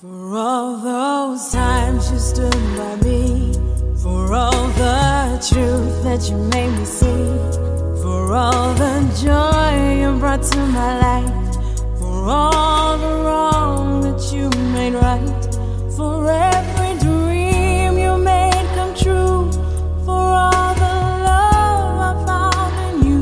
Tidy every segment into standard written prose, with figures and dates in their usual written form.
For all those times you stood by me, for all the truth that you made me see, for all the joy you brought to my life, for all the wrong that you made right, for every dream you made come true, for all the love I found in you,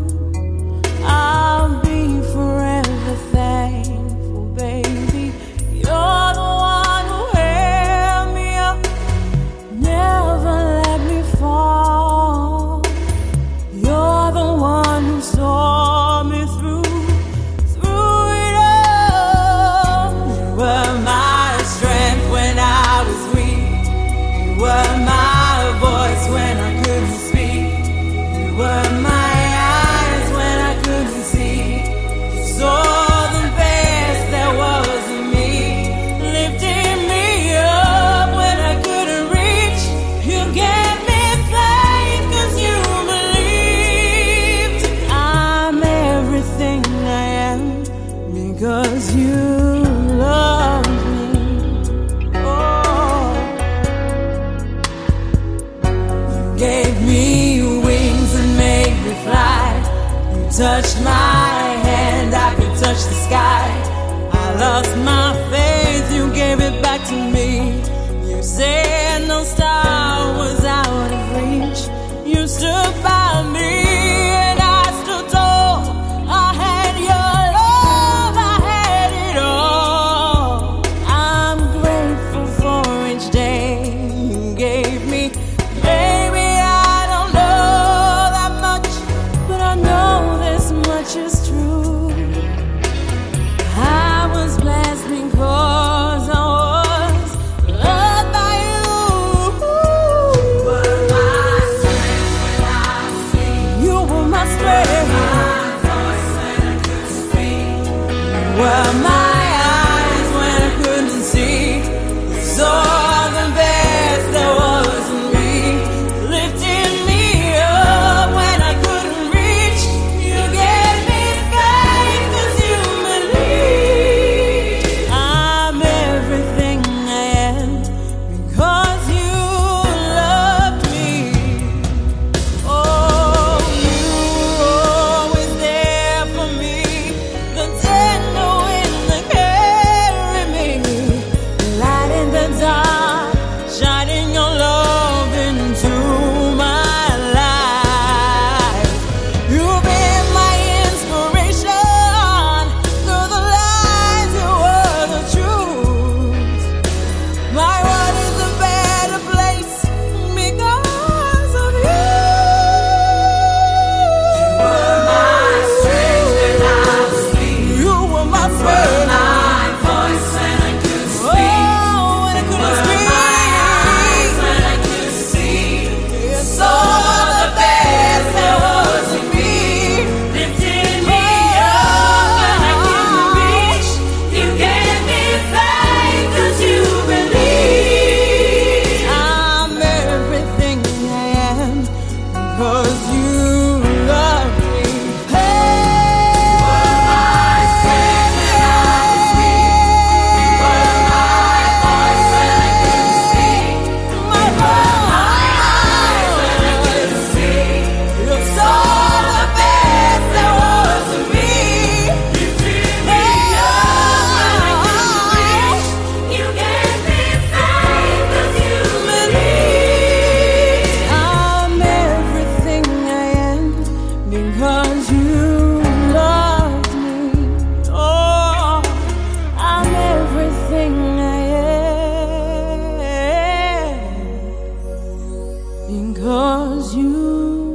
I'll be forever thankful, baby. You're the one who held me up, never let me fall. You're the one who saw me through it all. You were my strength when I was weak. You were my voice when I couldn't speak. You were my eyes when I couldn't see. You saw the best there was in me, lifting me up when I couldn't reach. You gave me faith 'cause you believed. I'm everything I am because you love me. Oh, you gave me wings and made me fly. You touched my hand, I could touch the sky. I lost my faith, you gave it back to me. You said no star was out of reach. You stood by me and I stood tall. I had your love, I had it all. I'm grateful for each day you gave me. Baby, I don't know that much, but I know this much is true. I was blessed because I was loved by you. You were my strength when I was weak. You were my strength. My voice when I couldn't speak. You were my eyes when I couldn't see. You saw the best there was in me, lifting me up when I couldn't reach. You gave me faith 'cause you believed. I'm everything I am because you loved me. Oh, you were always there for me, the tender wind that carried me, light in the dark, shining your love into my life. You've been my inspiration, through the lies you were the truth. My world is a better place because of you. You were my strength when I was weak. You were my strength. My voice when I couldn't speak. Oh, when I couldn't speak. My eyes when I couldn't see. You saw the best there was in me, lifting me up when I couldn't reach. You gave me faith 'cause you believed. I'm everything I am because you love me. Hey, you were my strength when I was weak. You were my voice when I couldn't speak. My eyes when I couldn't see. You saw the best there was in me, lifting me up when I couldn't reach. You gave me faith 'cause you believed. I'm everything I am because you loved me. Oh, I'm everything I am because you